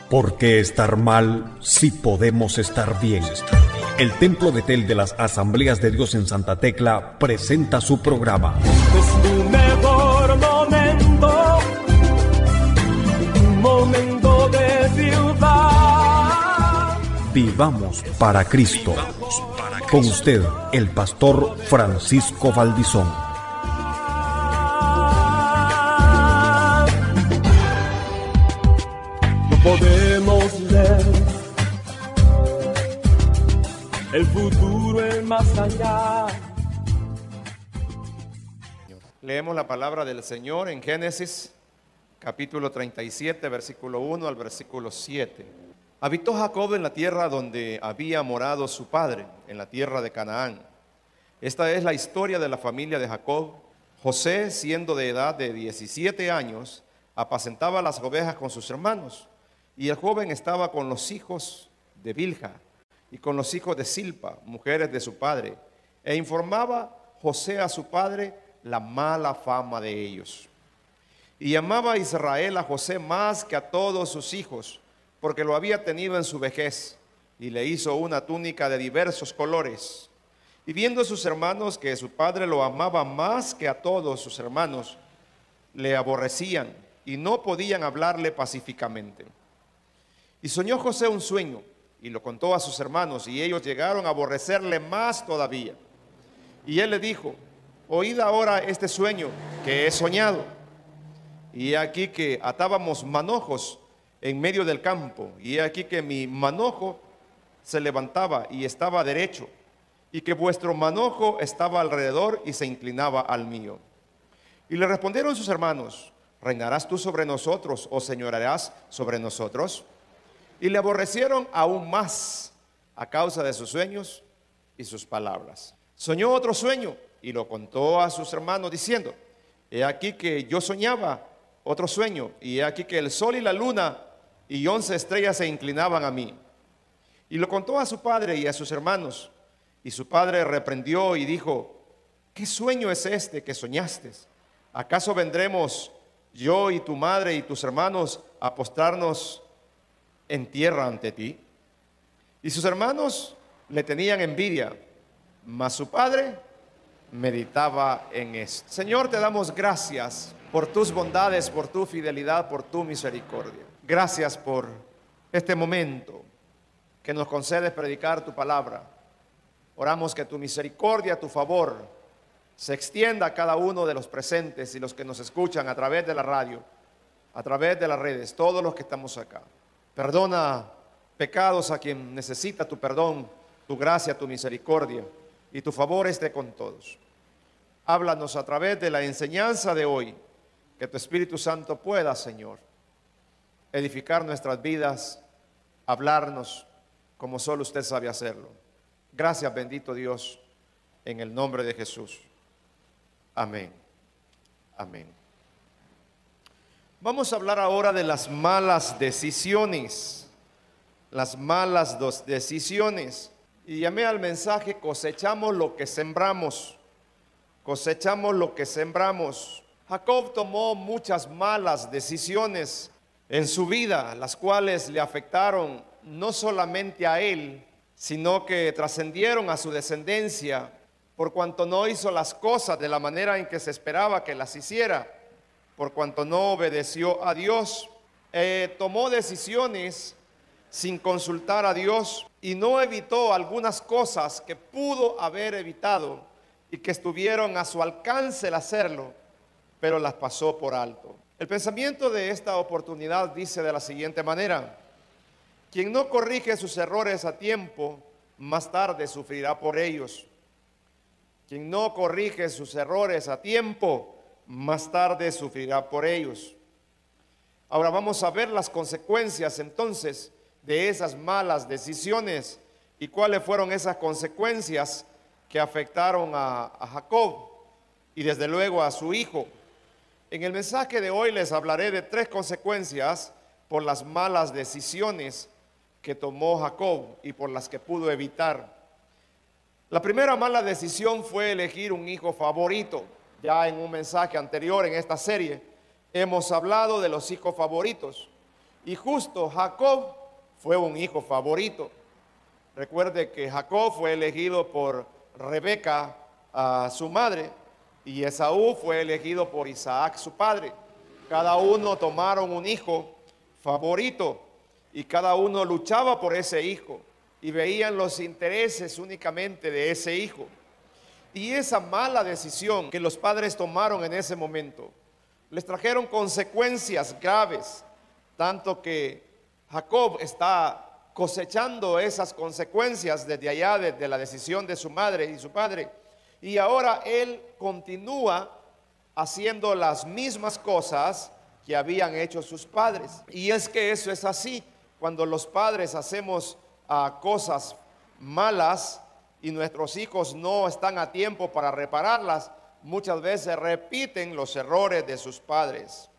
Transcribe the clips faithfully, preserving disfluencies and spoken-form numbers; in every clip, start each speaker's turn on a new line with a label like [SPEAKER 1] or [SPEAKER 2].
[SPEAKER 1] ¿Por qué estar mal si podemos estar bien? El Templo Betel de las Asambleas de Dios en Santa Tecla presenta su programa.
[SPEAKER 2] Es tu mejor momento, un momento de triunfar.
[SPEAKER 1] Vivamos para Cristo. Con usted, el pastor Francisco Valdizón.
[SPEAKER 2] No podemos ver el futuro es más allá.
[SPEAKER 3] Leemos la palabra del Señor en Génesis capítulo treinta y siete, versículo uno al versículo siete. Habitó Jacob en la tierra donde había morado su padre, en la tierra de Canaán. Esta es la historia de la familia de Jacob. José, siendo de edad de diecisiete años, apacentaba las ovejas con sus hermanos, y el joven estaba con los hijos de Bilha y con los hijos de Silpa, mujeres de su padre, e informaba José a su padre la mala fama de ellos. Y amaba a Israel a José más que a todos sus hijos, porque lo había tenido en su vejez, y le hizo una túnica de diversos colores. Y viendo a sus hermanos que su padre lo amaba más que a todos sus hermanos, le aborrecían y no podían hablarle pacíficamente. Y soñó José un sueño, y lo contó a sus hermanos, y ellos llegaron a aborrecerle más todavía. Y él le dijo: oíd ahora este sueño que he soñado. Y he aquí que atábamos manojos en medio del campo, y he aquí que mi manojo se levantaba y estaba derecho, y que vuestro manojo estaba alrededor y se inclinaba al mío. Y le respondieron sus hermanos: ¿reinarás tú sobre nosotros o señorearás sobre nosotros? Y le aborrecieron aún más a causa de sus sueños y sus palabras. Soñó otro sueño y lo contó a sus hermanos diciendo: he aquí que yo soñaba otro sueño, y he aquí que el sol y la luna y once estrellas se inclinaban a mí. Y lo contó a su padre y a sus hermanos, y su padre reprendió y dijo: ¿qué sueño es este que soñaste? ¿Acaso vendremos yo y tu madre y tus hermanos a postrarnos en tierra ante ti? Y sus hermanos le tenían envidia, mas su padre meditaba en esto. Señor, te damos gracias por tus bondades, por tu fidelidad, por tu misericordia. Gracias por este momento que nos concedes predicar tu palabra. Oramos que tu misericordia, tu favor, se extienda a cada uno de los presentes y los que nos escuchan a través de la radio, a través de las redes, todos los que estamos acá. Perdona pecados a quien necesita tu perdón, tu gracia, tu misericordia, y tu favor esté con todos. Háblanos a través de la enseñanza de hoy, que tu Espíritu Santo pueda, Señor, edificar nuestras vidas, hablarnos como solo usted sabe hacerlo. Gracias, bendito Dios, en el nombre de Jesús. Amén. Amén. Vamos a hablar ahora de las malas decisiones. Las malas dos decisiones. Y llamé al mensaje: cosechamos lo que sembramos. Cosechamos lo que sembramos. Jacob tomó muchas malas decisiones en su vida, las cuales le afectaron no solamente a él, sino que trascendieron a su descendencia, por cuanto no hizo las cosas de la manera en que se esperaba que las hiciera, por cuanto no obedeció a Dios. Eh, tomó decisiones sin consultar a Dios y no evitó algunas cosas que pudo haber evitado y que estuvieron a su alcance el hacerlo, pero las pasó por alto. El pensamiento de esta oportunidad dice de la siguiente manera: quien no corrige sus errores a tiempo, más tarde sufrirá por ellos. Quien no corrige sus errores a tiempo, más tarde sufrirá por ellos. Ahora vamos a ver las consecuencias entonces de esas malas decisiones y cuáles fueron esas consecuencias que afectaron a, a Jacob y desde luego a su hijo. En el mensaje de hoy les hablaré de tres consecuencias por las malas decisiones que tomó Jacob y por las que pudo evitar. La primera mala decisión fue elegir un hijo favorito. Ya en un mensaje anterior en esta serie hemos hablado de los hijos favoritos Y justo Jacob fue un hijo favorito. Recuerde que Jacob fue elegido por Rebeca, a su madre, y Esaú fue elegido por Isaac, su padre. Cada uno tomaron un hijo favorito y cada uno luchaba por ese hijo y veían los intereses únicamente de ese hijo. Y esa mala decisión que los padres tomaron en ese momento les trajeron consecuencias graves, tanto que Jacob está cosechando esas consecuencias desde allá, desde la decisión de su madre y su padre. Y ahora él continúa haciendo las mismas cosas que habían hecho sus padres. Y es que eso es así. Cuando los padres hacemos uh, cosas malas y nuestros hijos no están a tiempo para repararlas, muchas veces repiten los errores de sus padres.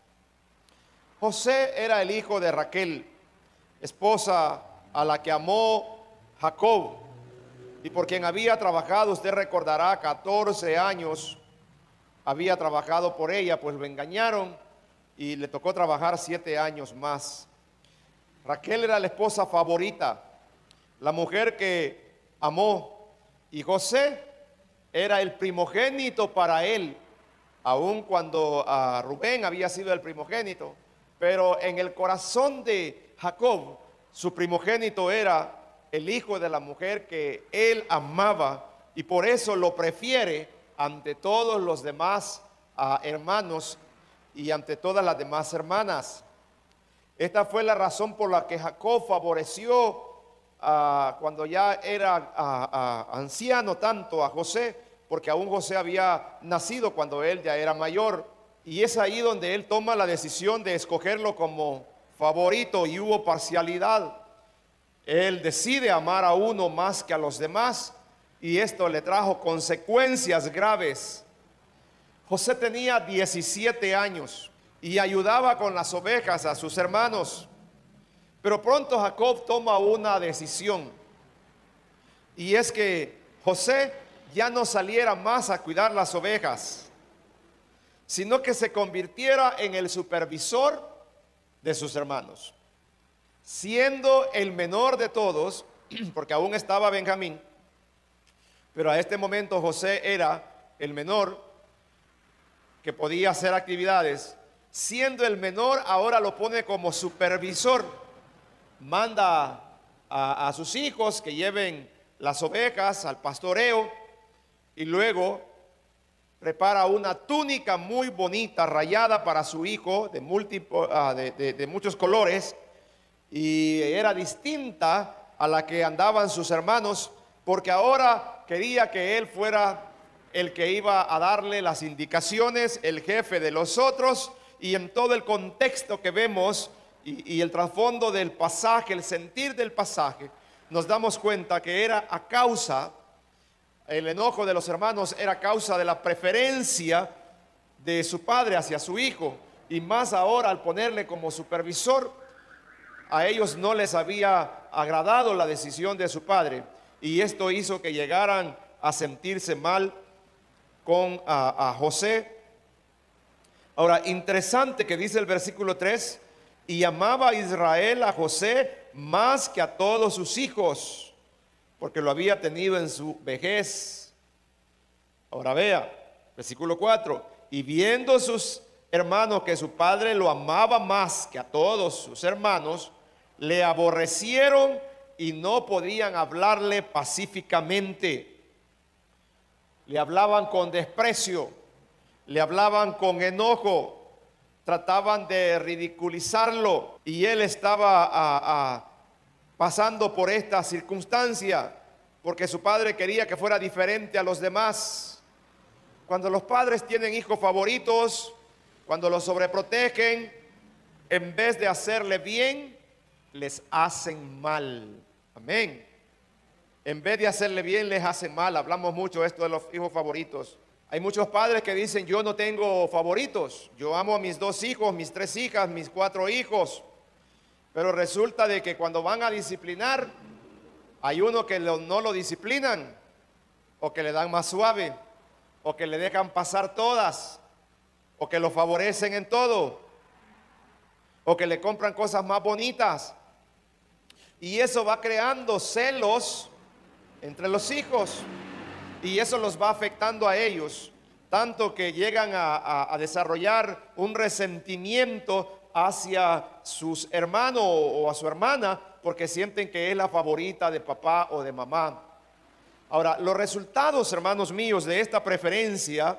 [SPEAKER 3] José era el hijo de Raquel, esposa a la que amó Jacob, y por quien había trabajado, usted recordará, catorce años había trabajado por ella, pues lo engañaron y le tocó trabajar siete años más. Raquel era la esposa favorita, la mujer que amó, y José era el primogénito para él, aun cuando uh, Rubén había sido el primogénito, pero en el corazón de Jacob, su primogénito era el hijo de la mujer que él amaba, y por eso lo prefiere ante todos los demás uh, hermanos y ante todas las demás hermanas. Esta fue la razón por la que Jacob favoreció uh, cuando ya era uh, uh, anciano tanto a José, porque aún José había nacido cuando él ya era mayor, y es ahí donde él toma la decisión de escogerlo como favorito, y hubo parcialidad. Él decide amar a uno más que a los demás, y esto le trajo consecuencias graves. José tenía diecisiete años y ayudaba con las ovejas a sus hermanos, pero pronto Jacob toma una decisión, y es que José ya no saliera más a cuidar las ovejas, sino que se convirtiera en el supervisor de sus hermanos, siendo el menor de todos, porque aún estaba Benjamín, pero a este momento José era el menor que podía hacer actividades. Siendo el menor, ahora lo pone como supervisor, manda a, a sus hijos que lleven las ovejas al pastoreo, y luego prepara una túnica muy bonita, rayada para su hijo, de, múltiplo, uh, de, de, de muchos colores, y era distinta a la que andaban sus hermanos, porque ahora quería que él fuera el que iba a darle las indicaciones, el jefe de los otros. Y en todo el contexto que vemos y, y el trasfondo del pasaje, el sentir del pasaje, nos damos cuenta que era a causa, el enojo de los hermanos era a causa de la preferencia de su padre hacia su hijo, y más ahora al ponerle como supervisor, a ellos no les había agradado la decisión de su padre, y esto hizo que llegaran a sentirse mal con a, a José. Ahora, interesante que dice el versículo tres, y amaba a Israel a José más que a todos sus hijos, porque lo había tenido en su vejez. Ahora vea, versículo cuatro, y viendo sus hermanos que su padre lo amaba más que a todos sus hermanos, le aborrecieron y no podían hablarle pacíficamente. Le hablaban con desprecio, le hablaban con enojo, trataban de ridiculizarlo, y él estaba a, a, pasando por esta circunstancia porque su padre quería que fuera diferente a los demás. Cuando los padres tienen hijos favoritos, cuando los sobreprotegen, en vez de hacerle bien, les hacen mal. Amén. En vez de hacerle bien, les hacen mal. Hablamos mucho de esto de los hijos favoritos. Hay muchos padres que dicen: yo no tengo favoritos, yo amo a mis dos hijos, mis tres hijas, mis cuatro hijos. Pero resulta de que cuando van a disciplinar, hay uno que lo, no lo disciplinan, o que le dan más suave, o que le dejan pasar todas, o que lo favorecen en todo. o que le compran cosas más bonitas. Y eso va creando celos entre los hijos. Y eso los va afectando a ellos, tanto que llegan a, a, a desarrollar un resentimiento hacia sus hermanos o a su hermana, porque sienten que es la favorita de papá o de mamá. Ahora, los resultados, hermanos míos, de esta preferencia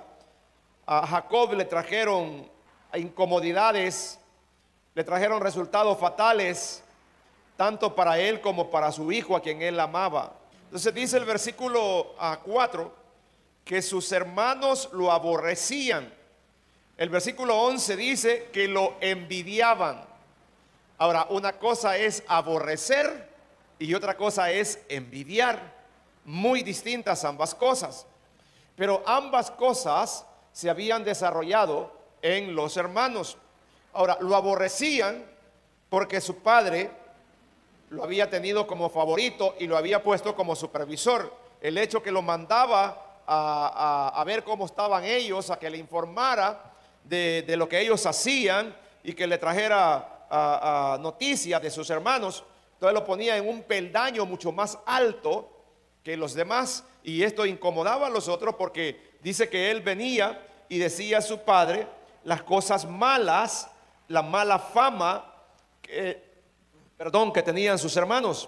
[SPEAKER 3] a Jacob le trajeron incomodidades, le trajeron resultados fatales, tanto para él como para su hijo, a quien él amaba. Entonces dice el versículo cuatro, que sus hermanos lo aborrecían. El versículo once dice que lo envidiaban. Ahora, una cosa es aborrecer y otra cosa es envidiar. Muy distintas ambas cosas. Pero ambas cosas se habían desarrollado en los hermanos. Ahora, lo aborrecían porque su padre lo había tenido como favorito y lo había puesto como supervisor. El hecho que lo mandaba a, a, a ver cómo estaban ellos, a que le informara de, de lo que ellos hacían y que le trajera a, a noticias de sus hermanos. Entonces lo ponía en un peldaño mucho más alto que los demás, y esto incomodaba a los otros porque dice que él venía y decía a su padre las cosas malas, la mala fama que, perdón, que tenían sus hermanos.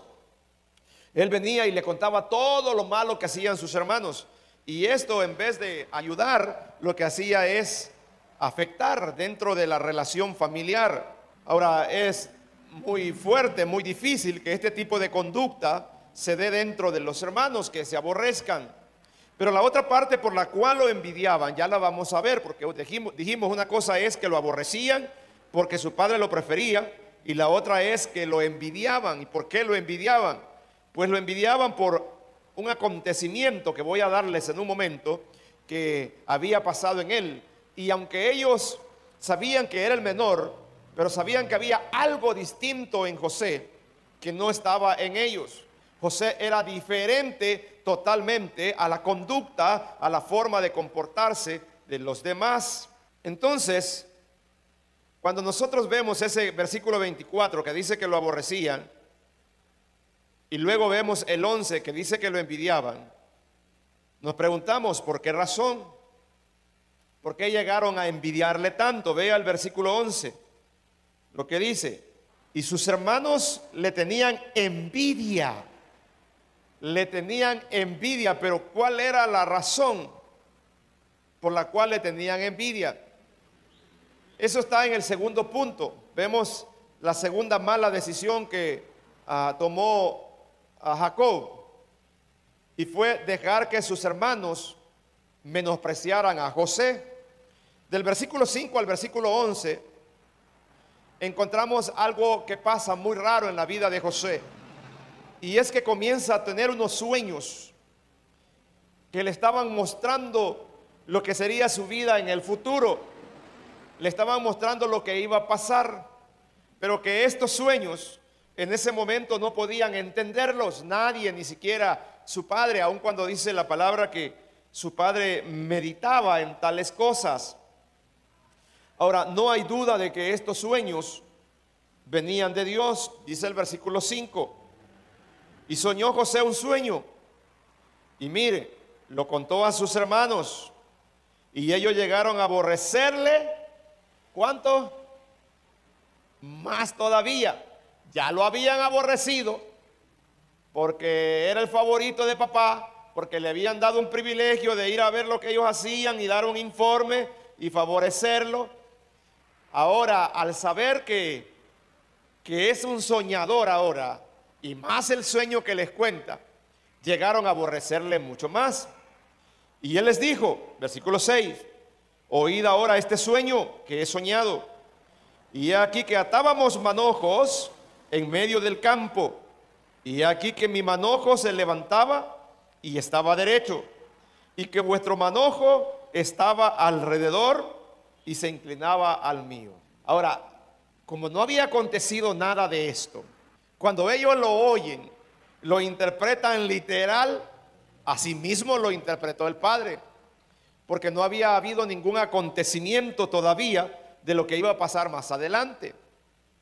[SPEAKER 3] Él venía y le contaba todo lo malo que hacían sus hermanos, y esto, en vez de ayudar, lo que hacía es afectar dentro de la relación familiar. Ahora, es muy fuerte, muy difícil que este tipo de conducta se dé dentro de los hermanos, que se aborrezcan. Pero la otra parte por la cual lo envidiaban, ya la vamos a ver, porque dijimos, dijimos una cosa es que lo aborrecían porque su padre lo prefería, y la otra es que lo envidiaban. ¿Y por qué lo envidiaban? Pues lo envidiaban por un acontecimiento que voy a darles en un momento, que había pasado en él. Y aunque ellos sabían que era el menor, pero sabían que había algo distinto en José que no estaba en ellos. José era diferente totalmente a la conducta, a la forma de comportarse de los demás. Entonces, cuando nosotros vemos ese versículo veinticuatro que dice que lo aborrecían, y luego vemos el once que dice que lo envidiaban, nos preguntamos por qué razón, por qué llegaron a envidiarle tanto. Vea el versículo once, lo que dice: y sus hermanos le tenían envidia. Le tenían envidia, pero ¿cuál era la razón por la cual le tenían envidia? Eso está en el segundo punto. Vemos la segunda mala decisión que uh, tomó a Jacob, y fue dejar que sus hermanos menospreciaran a José. Del versículo cinco al versículo once encontramos algo que pasa muy raro en la vida de José. Y es que comienza a tener unos sueños que le estaban mostrando lo que sería su vida en el futuro. Le estaban mostrando lo que iba a pasar, pero que estos sueños en ese momento no podían entenderlos. Nadie, ni siquiera su padre, aun cuando dice la palabra que su padre meditaba en tales cosas. Ahora, no hay duda de que estos sueños venían de Dios. Dice el versículo cinco: y soñó José un sueño, y mire, lo contó a sus hermanos, y ellos llegaron a aborrecerle. ¿Cuánto? Más todavía. Ya lo habían aborrecido porque era el favorito de papá, porque le habían dado un privilegio de ir a ver lo que ellos hacían y dar un informe y favorecerlo. Ahora, al saber que, que es un soñador ahora, y más el sueño que les cuenta, llegaron a aborrecerle mucho más. Y él les dijo, versículo seis: oíd ahora este sueño que he soñado. Y he aquí que atábamos manojos en medio del campo, y he aquí que mi manojo se levantaba y estaba derecho, y que vuestro manojo estaba alrededor y se inclinaba al mío. Ahora, como no había acontecido nada de esto, cuando ellos lo oyen, lo interpretan literal, así mismo lo interpretó el padre, porque no había habido ningún acontecimiento todavía de lo que iba a pasar más adelante.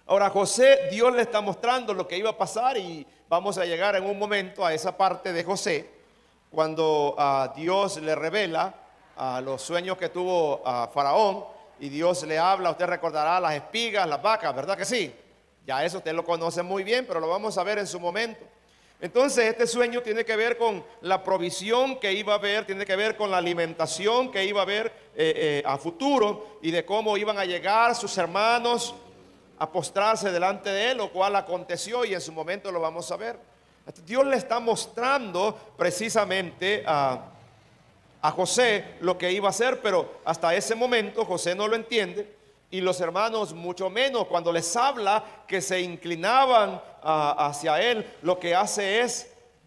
[SPEAKER 3] Ahora José, Dios le está mostrando lo que iba a pasar y vamos a llegar en un momento a esa parte de José, cuando uh, Dios le revela uh, los sueños que tuvo uh, Faraón y Dios le habla. Usted recordará las espigas, las vacas, ¿verdad que sí? Ya eso usted lo conoce muy bien, pero lo vamos a ver en su momento. Entonces este sueño tiene que ver con la provisión que iba a haber, tiene que ver con la alimentación que iba a haber eh, eh, a futuro y de cómo iban a llegar sus hermanos a postrarse delante de él, lo cual aconteció y en su momento lo vamos a ver. Dios le está mostrando precisamente a, a José lo que iba a hacer, pero hasta ese momento José no lo entiende y los hermanos mucho menos. Cuando les habla que se inclinaban uh, hacia él, lo que hace es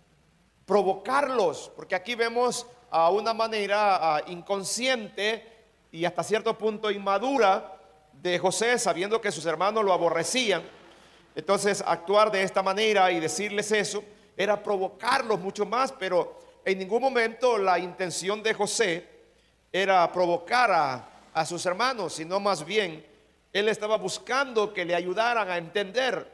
[SPEAKER 3] provocarlos, porque aquí vemos a uh, una manera uh, inconsciente y hasta cierto punto inmadura de José, sabiendo que sus hermanos lo aborrecían. Entonces actuar de esta manera y decirles eso era provocarlos mucho más, pero en ningún momento la intención de José era provocar a, a sus hermanos, sino más bien él estaba buscando que le ayudaran a entender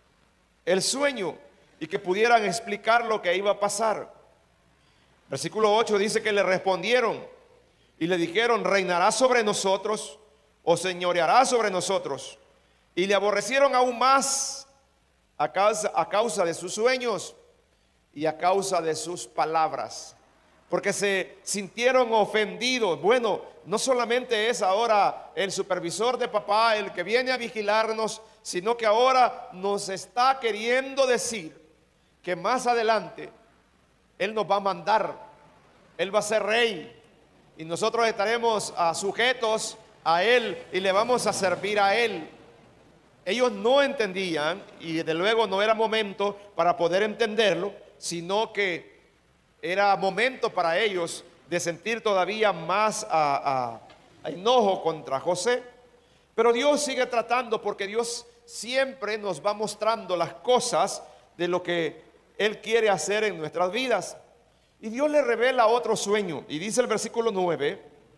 [SPEAKER 3] el sueño y que pudieran explicar lo que iba a pasar. Versículo ocho dice que le respondieron y le dijeron: ¿reinará sobre nosotros o señoreará sobre nosotros? Y le aborrecieron aún más a causa, a causa de sus sueños y a causa de sus palabras, porque se sintieron ofendidos. Bueno, no solamente es ahora el supervisor de papá el que viene a vigilarnos, sino que ahora nos está queriendo decir que más adelante él nos va a mandar, él va a ser rey y nosotros estaremos uh, sujetos a él y le vamos a servir a él. Ellos no entendían, y desde luego no era momento para poder entenderlo, sino que era momento para ellos de sentir todavía más a, a, a enojo contra José. Pero Dios sigue tratando, porque Dios siempre nos va mostrando las cosas de lo que Él quiere hacer en nuestras vidas. Y Dios le revela otro sueño, y dice el versículo nueve: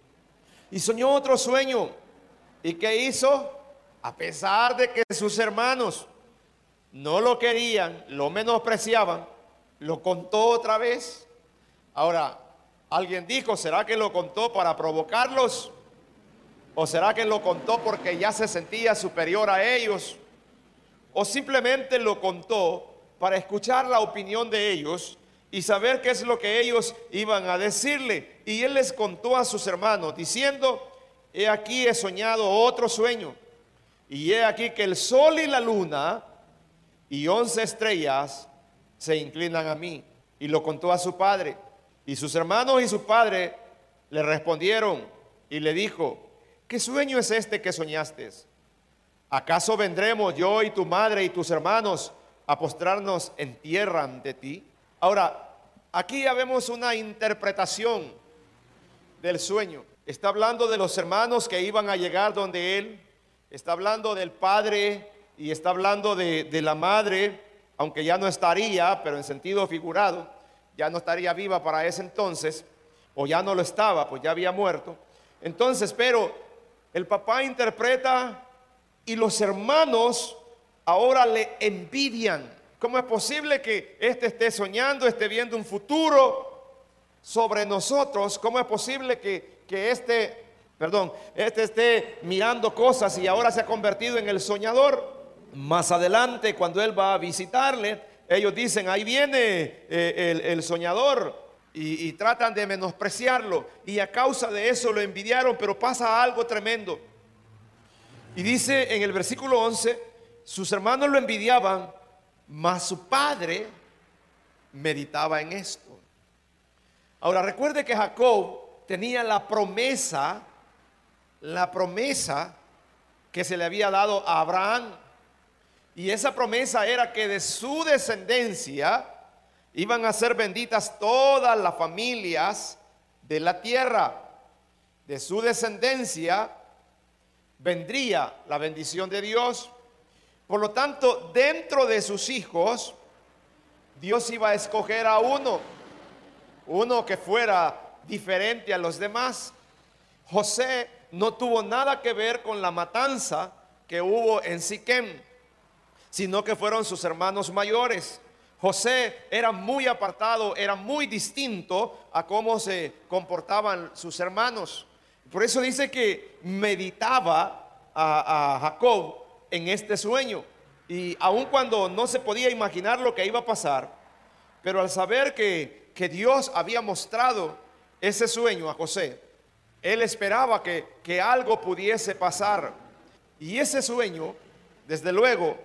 [SPEAKER 3] y soñó otro sueño. ¿Y qué hizo? A pesar de que sus hermanos no lo querían, lo menospreciaban, lo contó otra vez. Ahora, alguien dijo: ¿será que lo contó para provocarlos? ¿O será que lo contó porque ya se sentía superior a ellos? ¿O simplemente lo contó para escuchar la opinión de ellos y saber qué es lo que ellos iban a decirle? Y él les contó a sus hermanos diciendo: he aquí he soñado otro sueño, y he aquí que el sol y la luna y once estrellas se inclinan a mí. Y lo contó a su padre. Y sus hermanos y su padre le respondieron y le dijo: ¿qué sueño es este que soñaste? ¿Acaso vendremos yo y tu madre y tus hermanos a postrarnos en tierra ante ti? Ahora, aquí ya vemos una interpretación del sueño. Está hablando de los hermanos que iban a llegar donde él. Está hablando del padre y está hablando de, de la madre, aunque ya no estaría, pero en sentido figurado, ya no estaría viva para ese entonces, o ya no lo estaba, pues ya había muerto. Entonces, pero el papá interpreta y los hermanos ahora le envidian. ¿Cómo es posible que este esté soñando, esté viendo un futuro sobre nosotros? ¿Cómo es posible que, que este, perdón, este esté mirando cosas y ahora se ha convertido en el soñador? Más adelante, cuando él va a visitarle, ellos dicen: ahí viene eh, el, el soñador, y, y tratan de menospreciarlo, y a causa de eso lo envidiaron. Pero pasa algo tremendo, y dice en el versículo once: sus hermanos lo envidiaban, mas su padre meditaba en esto. Ahora recuerde que Jacob tenía la promesa, la promesa que se le había dado a Abraham. Y esa promesa era que de su descendencia iban a ser benditas todas las familias de la tierra. De su descendencia vendría la bendición de Dios. Por lo tanto, dentro de sus hijos, Dios iba a escoger a uno, uno que fuera diferente a los demás. José no tuvo nada que ver con la matanza que hubo en Siquem. sino que fueron sus hermanos mayores. José era muy apartado, era muy distinto a cómo se comportaban sus hermanos. Por eso dice que meditaba a, a Jacob en este sueño. Y aun cuando no se podía imaginar lo que iba a pasar, pero al saber que, que Dios había mostrado ese sueño a José, él esperaba que, que algo pudiese pasar. Y ese sueño, desde luego,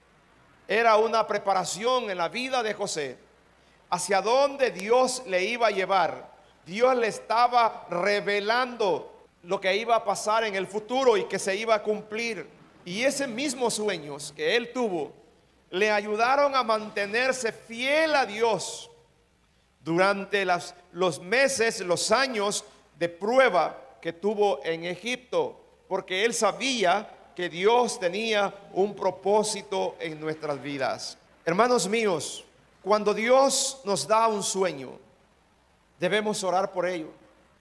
[SPEAKER 3] era una preparación en la vida de José hacia dónde Dios le iba a llevar. Dios le estaba revelando lo que iba a pasar en el futuro y que se iba a cumplir. Y ese mismo sueños que él tuvo le ayudaron a mantenerse fiel a Dios durante las, los meses, los años de prueba que tuvo en Egipto, porque él sabía que Dios tenía un propósito en nuestras vidas. Hermanos míos, cuando Dios nos da un sueño, debemos orar por ello.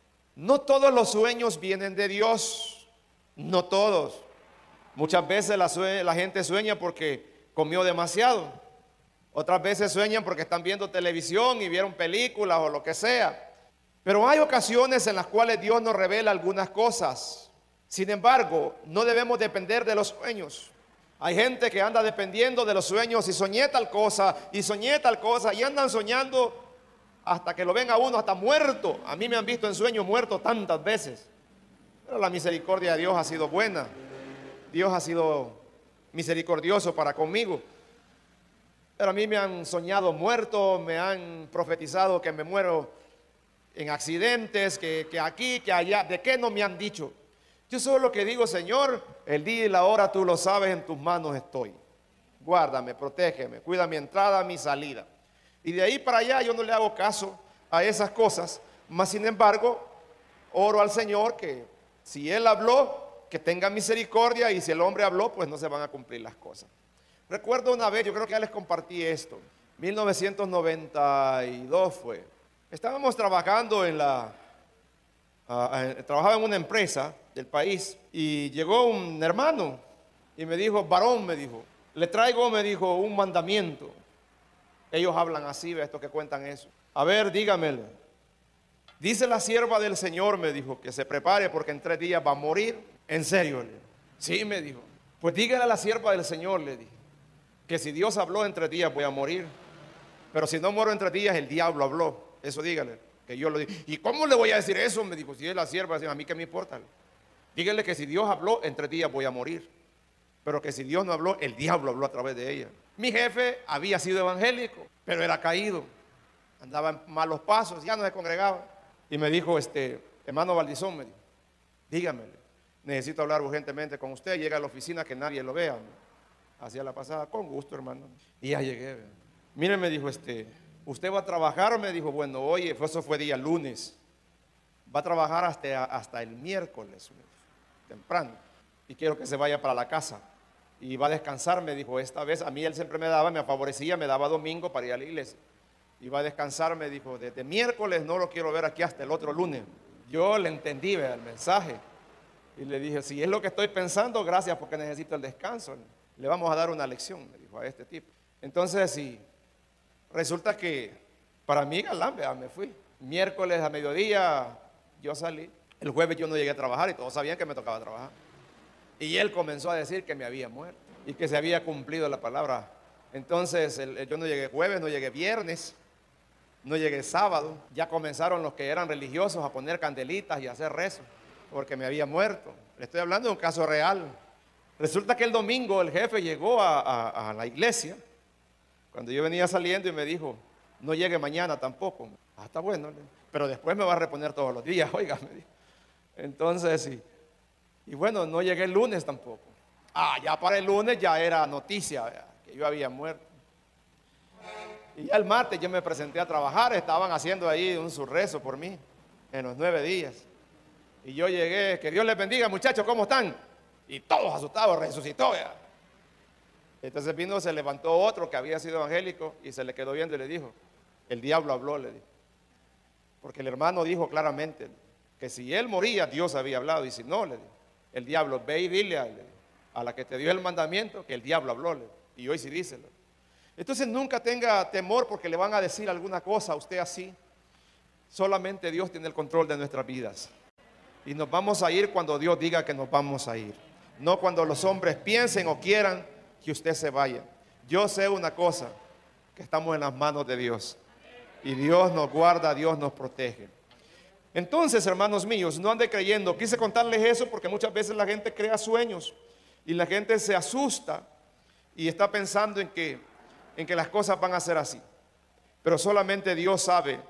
[SPEAKER 3] No todos los sueños vienen de Dios, no todos. Muchas veces la, sue- la gente sueña porque comió demasiado. Otras veces sueñan porque están viendo televisión y vieron películas o lo que sea. Pero hay ocasiones en las cuales Dios nos revela algunas cosas. Sin embargo, no debemos depender de los sueños. Hay gente que anda dependiendo de los sueños y soñé tal cosa y soñé tal cosa y andan soñando hasta que lo ven a uno hasta muerto. A mí me han visto en sueños muerto tantas veces. Pero la misericordia de Dios ha sido buena. Dios ha sido misericordioso para conmigo. Pero a mí me han soñado muerto, me han profetizado que me muero en accidentes, que, que aquí, que allá. ¿De qué no me han dicho? Yo solo lo que digo, Señor, el día y la hora tú lo sabes, en tus manos estoy. Guárdame, protégeme, cuida mi entrada, mi salida. Y de ahí para allá yo no le hago caso a esas cosas. Mas sin embargo, oro al Señor que si Él habló, que tenga misericordia, y si el hombre habló, pues no se van a cumplir las cosas. Recuerdo una vez, yo creo que ya les compartí esto, mil novecientos noventa y dos fue. Estábamos trabajando en la, uh, uh, trabajaba en una empresa del país y llegó un hermano y me dijo, varón, me dijo, le traigo, me dijo, un mandamiento. Ellos hablan así, ve, estos que cuentan eso. A ver, dígamelo. Dice la sierva del Señor, me dijo, que se prepare porque en tres días va a morir. ¿En serio? Le? Sí, me dijo. Pues dígale a la sierva del Señor, le dije, que si Dios habló en tres días voy a morir. Pero si no muero en tres días, el diablo habló. Eso dígale, que yo lo digo. ¿Y cómo le voy a decir eso? Me dijo, si es la sierva, a mí qué me importa. Dígale que si Dios habló, en tres días voy a morir. Pero que si Dios no habló, el diablo habló a través de ella. Mi jefe había sido evangélico, pero era caído. Andaba en malos pasos, ya no se congregaba. Y me dijo, este, hermano Valdizón, me dijo, dígame, necesito hablar urgentemente con usted. Llega a la oficina que nadie lo vea. Hacía la pasada, con gusto, hermano. Y ya llegué. Mire, me dijo, este, usted va a trabajar, me dijo, bueno, oye, eso fue día lunes. Va a trabajar hasta, hasta el miércoles, temprano. Y quiero que se vaya para la casa. Y va a descansar, me dijo, esta vez. A mí él siempre me daba, me favorecía, me daba domingo para ir a la iglesia. Y va a descansar, me dijo, desde miércoles no lo quiero ver aquí hasta el otro lunes. Yo le entendí, ¿ve? El mensaje. Y le dije, si es lo que estoy pensando, gracias porque necesito el descanso. Le vamos a dar una lección, me dijo, a este tipo. Entonces, sí, resulta que para mí, galán, ¿verdad? Me fui. Miércoles a mediodía yo salí. El jueves yo no llegué a trabajar y todos sabían que me tocaba trabajar. Y él comenzó a decir que me había muerto y que se había cumplido la palabra. Entonces, el, el, yo no llegué jueves, no llegué viernes, no llegué sábado. Ya comenzaron los que eran religiosos a poner candelitas y a hacer rezos porque me había muerto. Le estoy hablando de un caso real. Resulta que el domingo el jefe llegó a, a, a la iglesia cuando yo venía saliendo y me dijo, no llegue mañana tampoco. Ah, está bueno, pero después me va a reponer todos los días, oiga, me dijo. Entonces, sí. Y bueno, no llegué el lunes tampoco. Ah, ya para el lunes ya era noticia, ¿verdad? Que yo había muerto. Y ya el martes yo me presenté a trabajar, estaban haciendo ahí un surrezo por mí en los nueve días. Y yo llegué, que Dios les bendiga, muchachos, ¿cómo están? Y todos asustados, resucitó, ¿verdad? Entonces vino, se levantó otro que había sido evangélico y se le quedó viendo y le dijo, el diablo habló, le dijo. Porque el hermano dijo claramente que si él moría, Dios había hablado, y si no, le dijo, el diablo, ve y dile a, a la que te dio el mandamiento que el diablo habló. Le. Y hoy sí díselo. Entonces nunca tenga temor porque le van a decir alguna cosa a usted así. Solamente Dios tiene el control de nuestras vidas. Y nos vamos a ir cuando Dios diga que nos vamos a ir. No cuando los hombres piensen o quieran que usted se vaya. Yo sé una cosa, que estamos en las manos de Dios. Y Dios nos guarda, Dios nos protege. Entonces, hermanos míos, no ande creyendo. Quise contarles eso porque muchas veces la gente crea sueños y la gente se asusta y está pensando en que, en que las cosas van a ser así. Pero solamente Dios sabe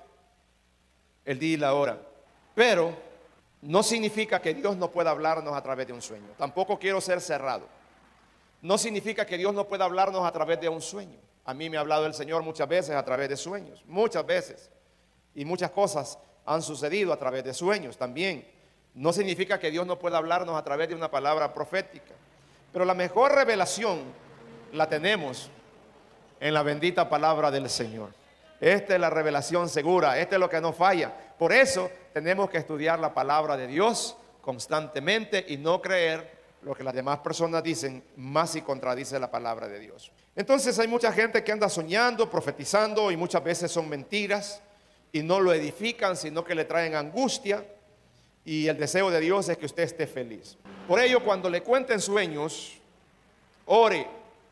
[SPEAKER 3] el día y la hora. Pero no significa que Dios no pueda hablarnos a través de un sueño. Tampoco quiero ser cerrado. No significa que Dios no pueda hablarnos a través de un sueño. A mí me ha hablado el Señor muchas veces a través de sueños, muchas veces. Y muchas cosas han sucedido a través de sueños también. No significa que Dios no pueda hablarnos a través de una palabra profética. Pero la mejor revelación la tenemos en la bendita palabra del Señor. Esta es la revelación segura, esta es lo que no falla. Por eso tenemos que estudiar la palabra de Dios constantemente y no creer lo que las demás personas dicen, más si contradice la palabra de Dios. Entonces hay mucha gente que anda soñando, profetizando y muchas veces son mentiras y no lo edifican, sino que le traen angustia, y el deseo de Dios es que usted esté feliz. Por ello, cuando le cuenten sueños, ore,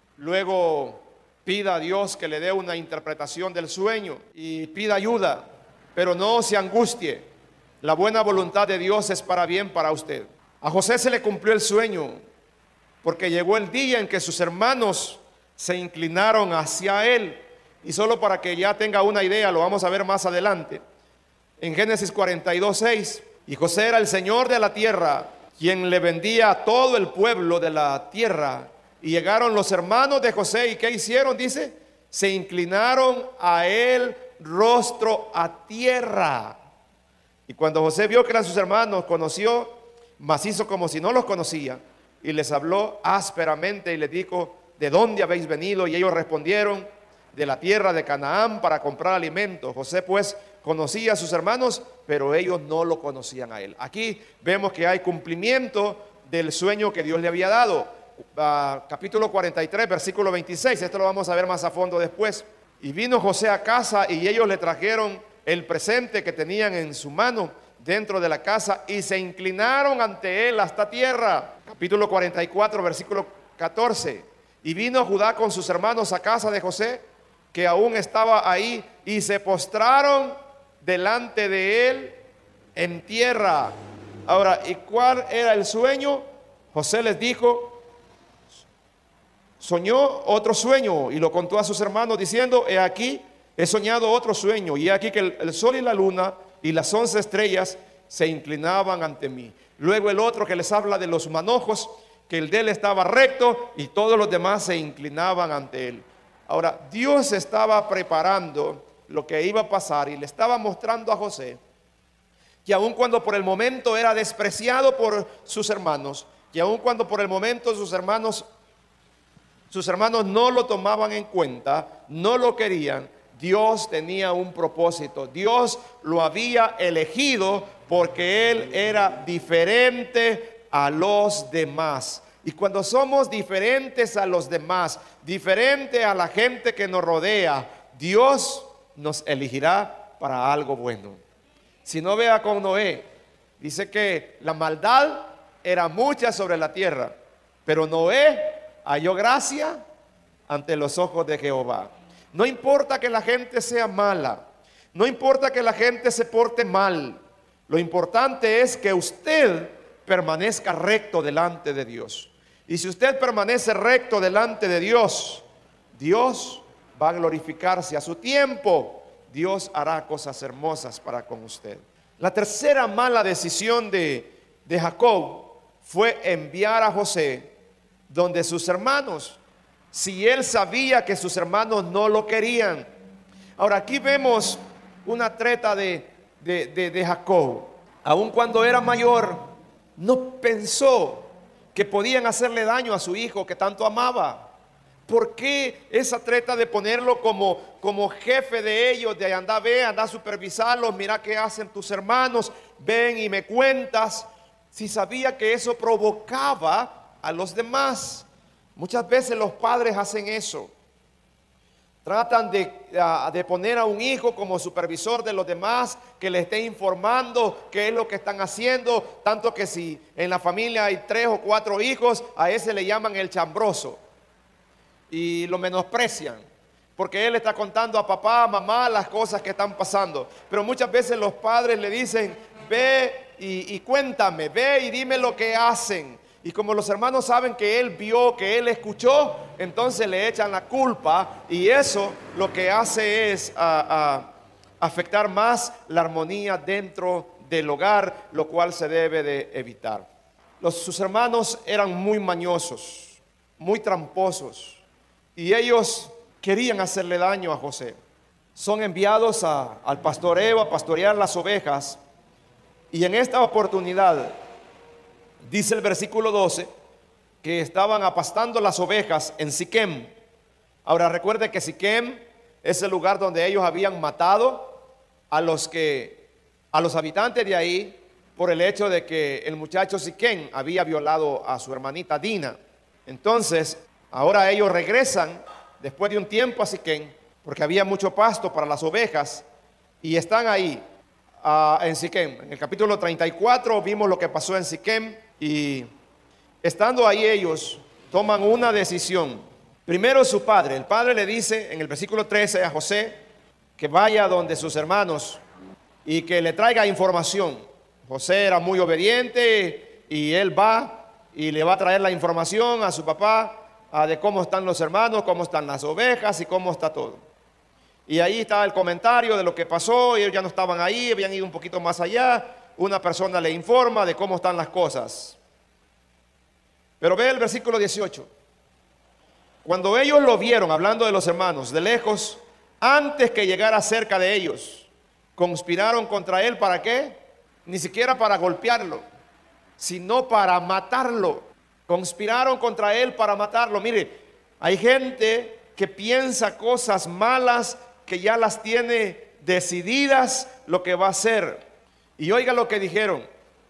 [SPEAKER 3] luego pida a Dios que le dé una interpretación del sueño y pida ayuda, pero no se angustie. La buena voluntad de Dios es para bien para usted. A José se le cumplió el sueño porque llegó el día en que sus hermanos se inclinaron hacia él. Y solo para que ya tenga una idea, lo vamos a ver más adelante. En Génesis cuarenta y dos, seis, y José era el señor de la tierra, quien le vendía a todo el pueblo de la tierra. Y llegaron los hermanos de José, ¿y qué hicieron? Dice, se inclinaron a él rostro a tierra. Y cuando José vio que eran sus hermanos, conoció, mas hizo como si no los conocía, y les habló ásperamente y les dijo, ¿de dónde habéis venido? Y ellos respondieron, de la tierra de Canaán para comprar alimento. José pues conocía a sus hermanos, pero ellos no lo conocían a él. Aquí vemos que hay cumplimiento del sueño que Dios le había dado. Uh, capítulo cuarenta y tres, versículo veintiséis, esto lo vamos a ver más a fondo después. Y vino José a casa y ellos le trajeron el presente que tenían en su mano dentro de la casa y se inclinaron ante él hasta tierra. Capítulo cuarenta y cuatro, versículo catorce. Y vino Judá con sus hermanos a casa de José, que aún estaba ahí, y se postraron delante de él en tierra. Ahora, ¿y cuál era el sueño? José les dijo, soñó otro sueño, y lo contó a sus hermanos diciendo, he aquí, he soñado otro sueño, y he aquí que el, el sol y la luna y las once estrellas se inclinaban ante mí. Luego el otro que les habla de los manojos, que el de él estaba recto y todos los demás se inclinaban ante él. Ahora, Dios estaba preparando lo que iba a pasar y le estaba mostrando a José que aun cuando por el momento era despreciado por sus hermanos, que aun cuando por el momento sus hermanos, sus hermanos no lo tomaban en cuenta, no lo querían, Dios tenía un propósito. Dios lo había elegido porque él era diferente a los demás. Y cuando somos diferentes a los demás, diferente a la gente que nos rodea, Dios nos elegirá para algo bueno. Si no, vea con Noé, dice que la maldad era mucha sobre la tierra, pero Noé halló gracia ante los ojos de Jehová. No importa que la gente sea mala, no importa que la gente se porte mal, lo importante es que usted permanezca recto delante de Dios. Y si usted permanece recto delante de Dios, Dios va a glorificarse a su tiempo. Dios hará cosas hermosas para con usted. La tercera mala decisión de, de Jacob fue enviar a José donde sus hermanos, si él sabía que sus hermanos no lo querían. Ahora aquí vemos una treta de, de, de, de Jacob. Aun cuando era mayor, no pensó que podían hacerle daño a su hijo que tanto amaba. ¿Por qué esa treta de ponerlo como, como jefe de ellos, de andar, ve, andar a supervisarlos, mira qué hacen tus hermanos, ven y me cuentas, si sabía que eso provocaba a los demás? Muchas veces los padres hacen eso. Tratan de, de poner a un hijo como supervisor de los demás, que le esté informando qué es lo que están haciendo, tanto que si en la familia hay tres o cuatro hijos, a ese le llaman el chambroso y lo menosprecian, porque él está contando a papá, a mamá las cosas que están pasando. Pero muchas veces los padres le dicen, ve y, y cuéntame, ve y dime lo que hacen. Y como los hermanos saben que él vio, que él escuchó, entonces le echan la culpa, y eso lo que hace es a, a, afectar más la armonía dentro del hogar, lo cual se debe de evitar. Los, sus hermanos eran muy mañosos, muy tramposos, y ellos querían hacerle daño a José. Son enviados a, al pastoreo, a pastorear las ovejas, y en esta oportunidad dice el versículo doce que estaban apastando las ovejas en Siquem. Ahora recuerde que Siquem es el lugar donde ellos habían matado a los que a los habitantes de ahí por el hecho de que el muchacho Siquem había violado a su hermanita Dina. Entonces, ahora ellos regresan después de un tiempo a Siquem, porque había mucho pasto para las ovejas, y están ahí uh, en Siquem. En el capítulo treinta y cuatro vimos lo que pasó en Siquem. Y estando ahí ellos toman una decisión. Primero su padre, el padre le dice en el versículo trece a José que vaya donde sus hermanos y que le traiga información. José era muy obediente y él va y le va a traer la información a su papá a de cómo están los hermanos, cómo están las ovejas y cómo está todo. Y ahí está el comentario de lo que pasó. Ellos ya no estaban ahí, habían ido un poquito más allá. Una persona le informa de cómo están las cosas. Pero ve el versículo dieciocho. Cuando ellos lo vieron, hablando de los hermanos, de lejos, antes que llegara cerca de ellos, conspiraron contra él. ¿Para qué? Ni siquiera para golpearlo, sino para matarlo. Conspiraron contra él para matarlo. Mire, hay gente que piensa cosas malas, que ya las tiene decididas lo que va a hacer. Y oiga lo que dijeron: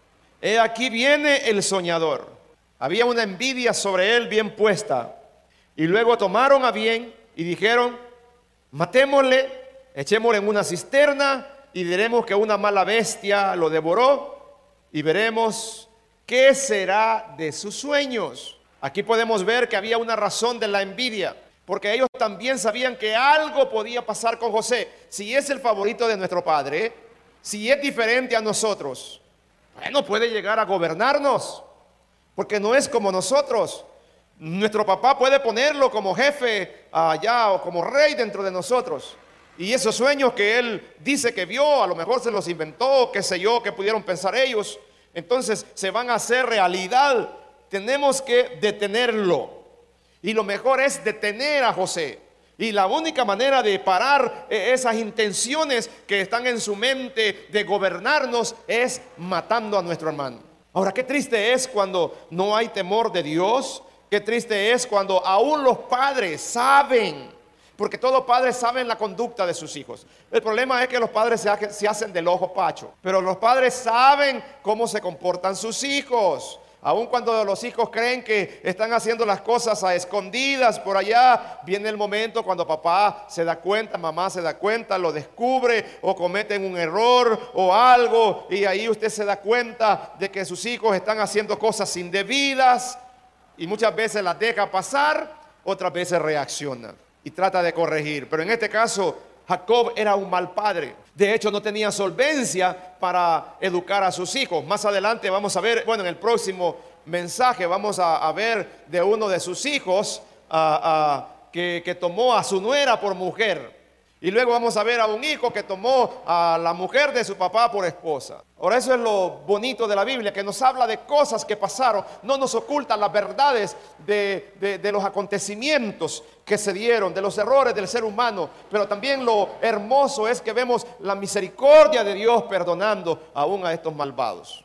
[SPEAKER 3] he aquí viene el soñador. Había una envidia sobre él bien puesta. Y luego tomaron a bien y dijeron: matémosle, echémosle en una cisterna y diremos que una mala bestia lo devoró y veremos qué será de sus sueños. Aquí podemos ver que había una razón de la envidia, porque ellos también sabían que algo podía pasar con José. Si es el favorito de nuestro padre, si es diferente a nosotros, bueno, puede llegar a gobernarnos, porque no es como nosotros. Nuestro papá puede ponerlo como jefe allá o como rey dentro de nosotros. Y esos sueños que él dice que vio, a lo mejor se los inventó, qué sé yo, qué pudieron pensar ellos. Entonces se van a hacer realidad. Tenemos que detenerlo. Y lo mejor es detener a José. Y la única manera de parar esas intenciones que están en su mente de gobernarnos es matando a nuestro hermano. Ahora, qué triste es cuando no hay temor de Dios. Qué triste es cuando aún los padres saben, porque todos los padres saben la conducta de sus hijos. El problema es que los padres se, ha, se hacen del ojo pacho, pero los padres saben cómo se comportan sus hijos. Aun cuando los hijos creen que están haciendo las cosas a escondidas por allá, viene el momento cuando papá se da cuenta, mamá se da cuenta, lo descubre o cometen un error o algo, y ahí usted se da cuenta de que sus hijos están haciendo cosas indebidas y muchas veces las deja pasar, otras veces reacciona y trata de corregir. Pero en este caso, Jacob era un mal padre. De hecho, no tenía solvencia para educar a sus hijos. Más adelante vamos a ver, bueno, en el próximo mensaje vamos a, a ver de uno de sus hijos uh, uh, que, que tomó a su nuera por mujer. Y luego vamos a ver a un hijo que tomó a la mujer de su papá por esposa. Ahora, eso es lo bonito de la Biblia, que nos habla de cosas que pasaron. No nos oculta las verdades de, de, de los acontecimientos que se dieron, de los errores del ser humano. Pero también lo hermoso es que vemos la misericordia de Dios perdonando aún a estos malvados.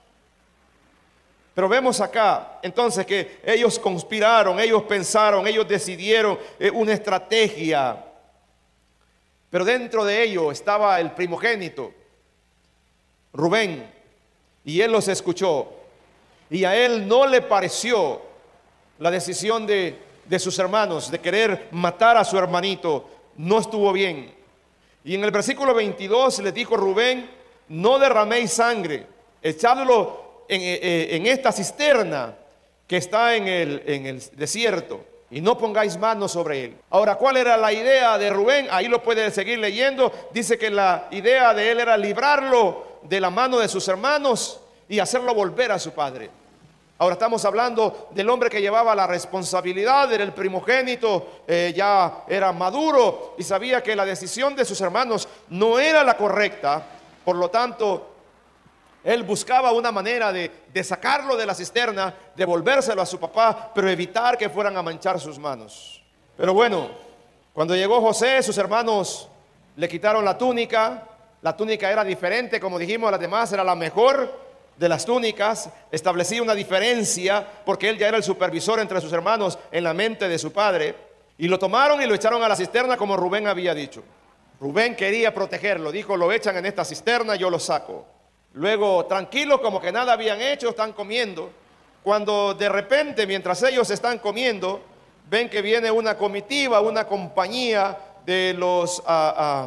[SPEAKER 3] Pero vemos acá, entonces, que ellos conspiraron, ellos pensaron, ellos decidieron eh, una estrategia. Pero dentro de ello estaba el primogénito, Rubén, y él los escuchó. Y a él no le pareció la decisión de, de sus hermanos, de querer matar a su hermanito, no estuvo bien. Y en el versículo veintidós les dijo Rubén: no derraméis sangre, echadlo en, en, en esta cisterna que está en el, en el desierto, y no pongáis manos sobre él. Ahora, ¿cuál era la idea de Rubén? Ahí lo puede seguir leyendo. Dice que la idea de él era librarlo de la mano de sus hermanos y hacerlo volver a su padre. Ahora estamos hablando del hombre que llevaba la responsabilidad, era el primogénito, eh, ya era maduro y sabía que la decisión de sus hermanos no era la correcta. Por lo tanto, él buscaba una manera de, de sacarlo de la cisterna, de volvérselo a su papá, pero evitar que fueran a manchar sus manos. Pero bueno, cuando llegó José, sus hermanos le quitaron la túnica. La túnica era diferente, como dijimos, a las demás era la mejor de las túnicas. Establecía una diferencia porque él ya era el supervisor entre sus hermanos en la mente de su padre. Y lo tomaron y lo echaron a la cisterna como Rubén había dicho. Rubén quería protegerlo, dijo: lo echan en esta cisterna, yo lo saco. Luego, tranquilos, como que nada habían hecho, están comiendo. Cuando de repente, mientras ellos están comiendo, ven que viene una comitiva, una compañía de los uh, uh,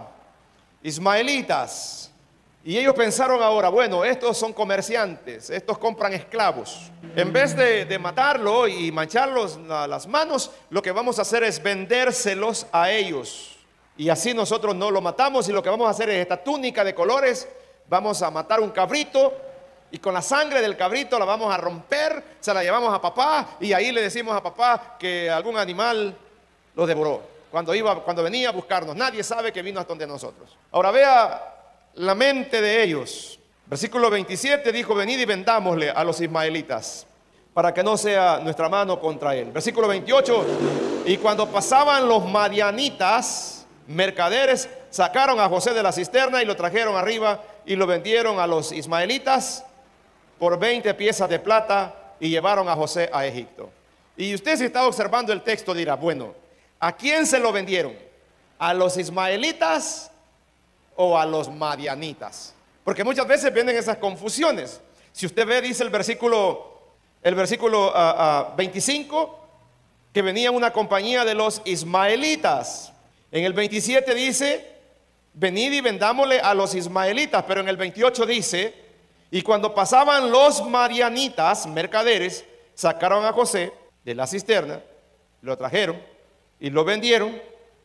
[SPEAKER 3] ismaelitas. Y ellos pensaron ahora: bueno, estos son comerciantes, estos compran esclavos. En vez de, de matarlo y mancharlos la, las manos, lo que vamos a hacer es vendérselos a ellos. Y así nosotros no lo matamos, y lo que vamos a hacer es esta túnica de colores. Vamos a matar un cabrito y con la sangre del cabrito la vamos a romper, se la llevamos a papá y ahí le decimos a papá que algún animal lo devoró cuando iba, cuando venía a buscarnos. Nadie sabe que vino hasta donde nosotros. Ahora vea la mente de ellos. Versículo veintisiete dijo: venid y vendámosle a los ismaelitas para que no sea nuestra mano contra él. Versículo veintiocho: y cuando pasaban los madianitas, mercaderes, sacaron a José de la cisterna y lo trajeron arriba y lo vendieron a los ismaelitas por veinte piezas de plata y llevaron a José a Egipto. Y usted, si está observando el texto, dirá: bueno, ¿a quién se lo vendieron? ¿A los ismaelitas o a los madianitas? Porque muchas veces vienen esas confusiones. Si usted ve, dice el versículo el versículo uh, uh, veinticinco, que venía una compañía de los ismaelitas. En el veintisiete dice: venid y vendámosle a los ismaelitas. Pero en el veintiocho dice: y cuando pasaban los madianitas, mercaderes, sacaron a José de la cisterna, lo trajeron y lo vendieron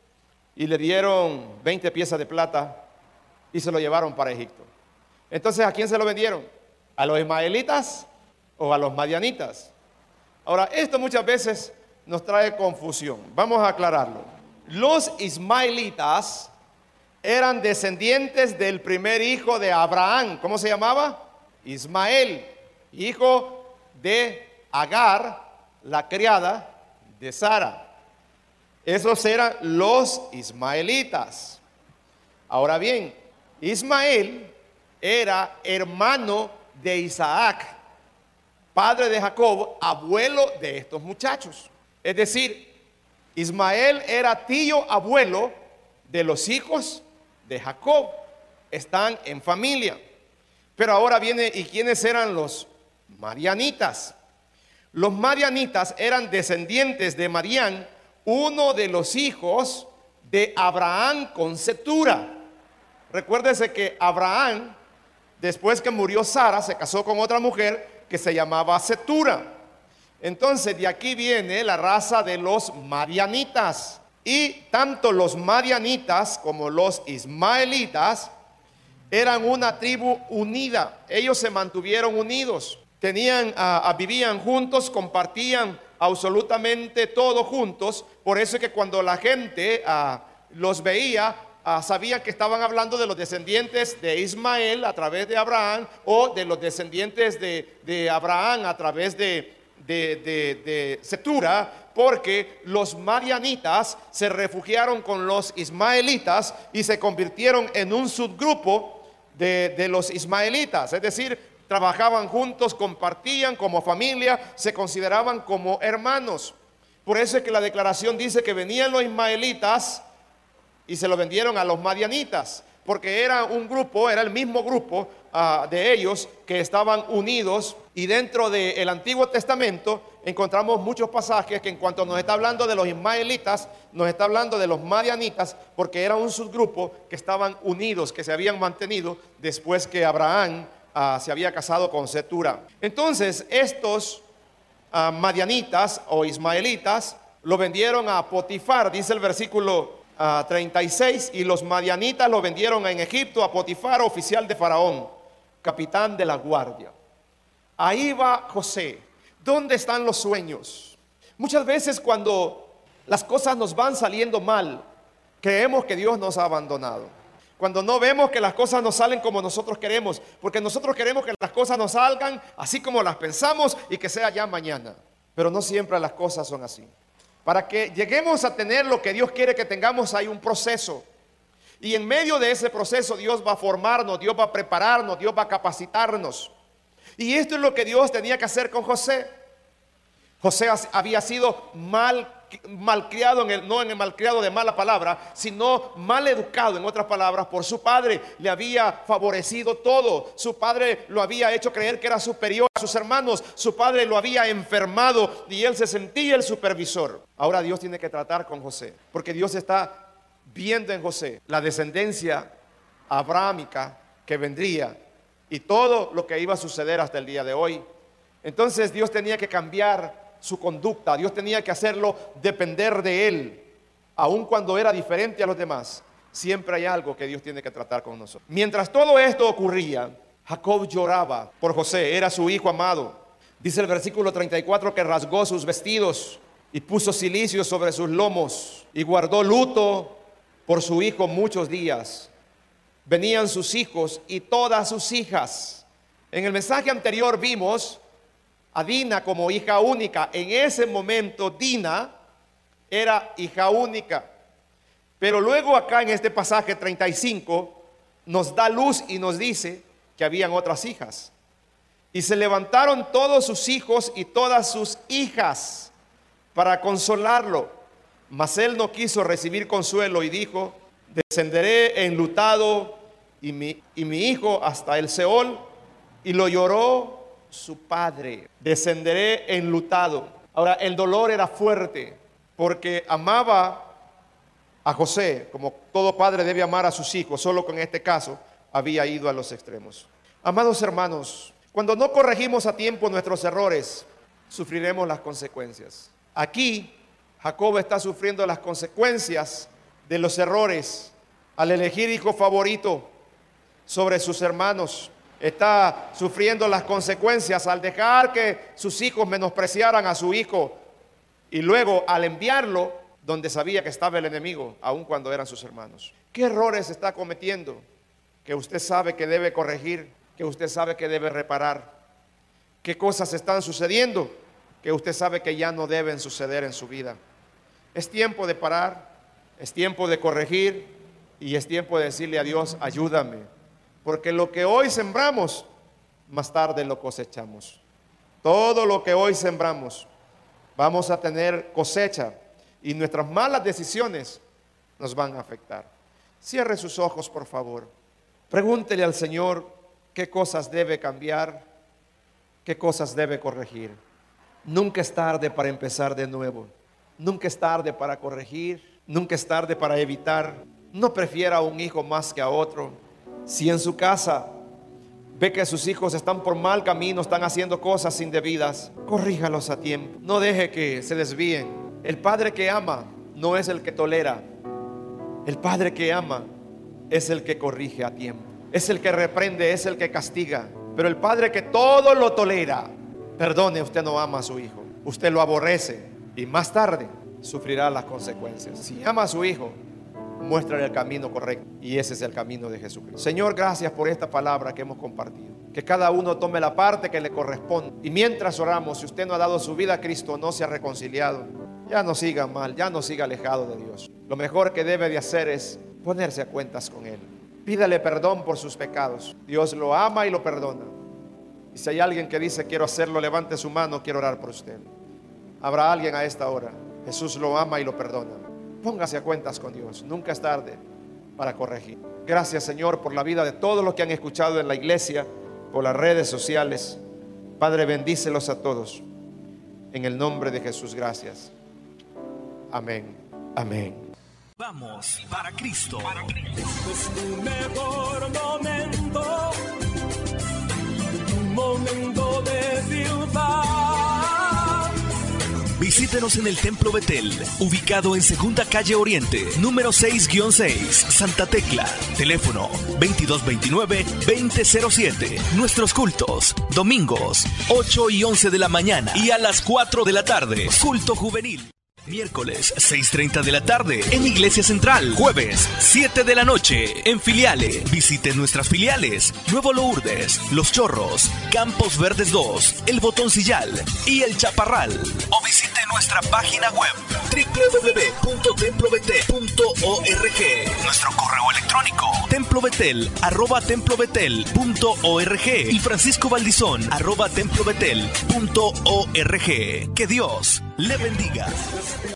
[SPEAKER 3] y le dieron veinte piezas de plata y se lo llevaron para Egipto. Entonces, ¿a quién se lo vendieron? ¿A los ismaelitas o a los madianitas? Ahora, esto muchas veces nos trae confusión. Vamos a aclararlo. Los ismaelitas eran descendientes del primer hijo de Abraham. ¿Cómo se llamaba? Ismael, hijo de Agar, la criada de Sara. Esos eran los ismaelitas. Ahora bien, Ismael era hermano de Isaac, padre de Jacob, abuelo de estos muchachos. Es decir, Ismael era tío abuelo de los hijos de Jacob. Están en familia. Pero ahora viene: ¿y quiénes eran los madianitas? Los madianitas eran descendientes de Madián, uno de los hijos de Abraham con Cetura. Recuérdese que Abraham, después que murió Sara, se casó con otra mujer que se llamaba Cetura. Entonces de aquí viene la raza de los madianitas. Y tanto los madianitas como los ismaelitas eran una tribu unida. Ellos se mantuvieron unidos, tenían, uh, uh, vivían juntos, compartían absolutamente todo juntos. Por eso es que cuando la gente uh, los veía, uh, sabían que estaban hablando de los descendientes de Ismael a través de Abraham, o de los descendientes de, de Abraham a través de, de, de, de Cetura, porque los madianitas se refugiaron con los ismaelitas y se convirtieron en un subgrupo de, de los ismaelitas. Es decir, trabajaban juntos, compartían como familia, se consideraban como hermanos. Por eso es que la declaración dice que venían los ismaelitas y se lo vendieron a los madianitas, porque era un grupo, era el mismo grupo uh, de ellos que estaban unidos. Y dentro del Antiguo Testamento encontramos muchos pasajes que en cuanto nos está hablando de los ismaelitas, nos está hablando de los madianitas, porque era un subgrupo que estaban unidos, que se habían mantenido después que Abraham uh, se había casado con Cetura. Entonces estos uh, madianitas o ismaelitas lo vendieron a Potifar, dice el versículo uh, treinta y seis, y los madianitas lo vendieron en Egipto a Potifar, oficial de Faraón, capitán de la guardia. Ahí va José. ¿Dónde están los sueños? Muchas veces cuando las cosas nos van saliendo mal, creemos que Dios nos ha abandonado. Cuando no vemos que las cosas nos salen como nosotros queremos, porque nosotros queremos que las cosas nos salgan así como las pensamos y que sea ya mañana. Pero no siempre las cosas son así. Para que lleguemos a tener lo que Dios quiere que tengamos, hay un proceso. Y en medio de ese proceso Dios va a formarnos, Dios va a prepararnos, Dios va a capacitarnos. Y esto es lo que Dios tenía que hacer con José. José había sido mal, malcriado, en el, no en el malcriado de mala palabra, sino mal educado, en otras palabras, por su padre. Le había favorecido todo. Su padre lo había hecho creer que era superior a sus hermanos. Su padre lo había enfermado y él se sentía el supervisor. Ahora Dios tiene que tratar con José, porque Dios está viendo en José la descendencia abrahámica que vendría y todo lo que iba a suceder hasta el día de hoy. Entonces Dios tenía que cambiar su conducta. Dios tenía que hacerlo depender de él. Aun cuando era diferente a los demás, siempre hay algo que Dios tiene que tratar con nosotros. Mientras todo esto ocurría, Jacob lloraba por José. Era su hijo amado. Dice el versículo treinta y cuatro que rasgó sus vestidos y puso cilicio sobre sus lomos y guardó luto por su hijo muchos días. Venían sus hijos y todas sus hijas. En el mensaje anterior vimos a Dina como hija única. En ese momento Dina era hija única. Pero luego acá en este pasaje treinta y cinco nos da luz y nos dice que habían otras hijas. Y se levantaron todos sus hijos y todas sus hijas para consolarlo. Mas él no quiso recibir consuelo y dijo: descenderé enlutado y mi, y mi hijo hasta el Seol. Y lo lloró su padre. Descenderé enlutado. Ahora, el dolor era fuerte porque amaba a José como todo padre debe amar a sus hijos. Solo que en este caso había ido a los extremos. Amados hermanos, cuando no corregimos a tiempo nuestros errores, sufriremos las consecuencias. Aquí Jacob está sufriendo las consecuencias de los errores al elegir hijo favorito sobre sus hermanos. Está sufriendo las consecuencias al dejar que sus hijos menospreciaran a su hijo y luego al enviarlo donde sabía que estaba el enemigo, aun cuando eran sus hermanos. ¿Qué errores está cometiendo que usted sabe que debe corregir, que usted sabe que debe reparar? ¿Qué cosas están sucediendo que usted sabe que ya no deben suceder en su vida? Es tiempo de parar, es tiempo de corregir y es tiempo de decirle a Dios: ayúdame, porque lo que hoy sembramos, más tarde lo cosechamos. Todo lo que hoy sembramos, vamos a tener cosecha y nuestras malas decisiones nos van a afectar. Cierre sus ojos, por favor. Pregúntele al Señor qué cosas debe cambiar, qué cosas debe corregir. Nunca es tarde para empezar de nuevo. Nunca es tarde para corregir. Nunca es tarde para evitar. No prefiera a un hijo más que a otro. Si en su casa ve que sus hijos están por mal camino, están haciendo cosas indebidas, corríjalos a tiempo. No deje que se desvíen. El padre que ama no es el que tolera. El padre que ama es el que corrige a tiempo. Es el que reprende, es el que castiga. Pero el padre que todo lo tolera, perdone, usted no ama a su hijo. Usted lo aborrece y más tarde sufrirá las consecuencias. Si ama a su hijo, muéstrale el camino correcto, y ese es el camino de Jesucristo. Señor, gracias por esta palabra que hemos compartido. Que cada uno tome la parte que le corresponde. Y mientras oramos, si usted no ha dado su vida a Cristo, no se ha reconciliado, ya no siga mal, ya no siga alejado de Dios. Lo mejor que debe de hacer es ponerse a cuentas con Él. Pídale perdón por sus pecados. Dios lo ama y lo perdona. Y si hay alguien que dice: quiero hacerlo, levante su mano, quiero orar por usted. Habrá alguien a esta hora. Jesús lo ama y lo perdona. Póngase a cuentas con Dios. Nunca es tarde para corregir. Gracias, Señor, por la vida de todos los que han escuchado en la iglesia, por las redes sociales. Padre, bendícelos a todos. En el nombre de Jesús, gracias. Amén. Amén.
[SPEAKER 4] Vamos para Cristo.
[SPEAKER 2] Es tu mejor momento, tu momento de triunfar.
[SPEAKER 4] Visítenos en el Templo Betel, ubicado en Segunda Calle Oriente, número seis guion seis, Santa Tecla. Teléfono veintidós veintinueve veinte cero siete. Nuestros cultos, domingos, ocho y once de la mañana y a las cuatro de la tarde. Culto juvenil. Miércoles, seis treinta de la tarde, en Iglesia Central. Jueves, siete de la noche, en Filiales. Visite nuestras filiales: Nuevo Lourdes, Los Chorros, Campos Verdes dos, El Botoncillal y El Chaparral. O visite nuestra página web doble u doble u doble u punto templo betel punto org. Nuestro correo electrónico templobetel arroba templobetel punto org y Francisco Valdizón arroba templobetel punto org. Que Dios le bendiga.